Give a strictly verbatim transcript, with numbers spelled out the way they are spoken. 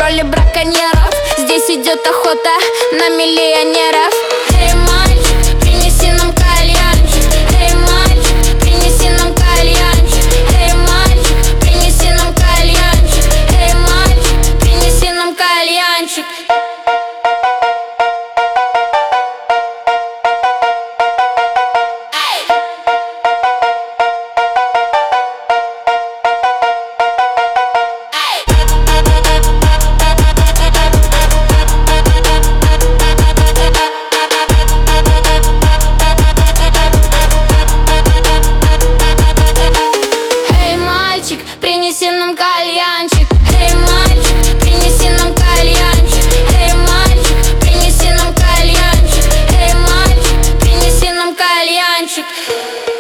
роли браконьеров. Здесь идет охота на миллионеров. Эй, мальчик, принеси нам кальянчик. Эй, мальчик, принеси нам кальянчик. Эй, мальчик, принеси нам кальянчик. Эй, мальчик, принеси нам кальянчик. Принеси нам кальянчик. Эй, мальчик, принеси нам кальянчик. Эй, мальчик, принеси нам кальянчик. Эй, мальчик, принеси нам кальянчик.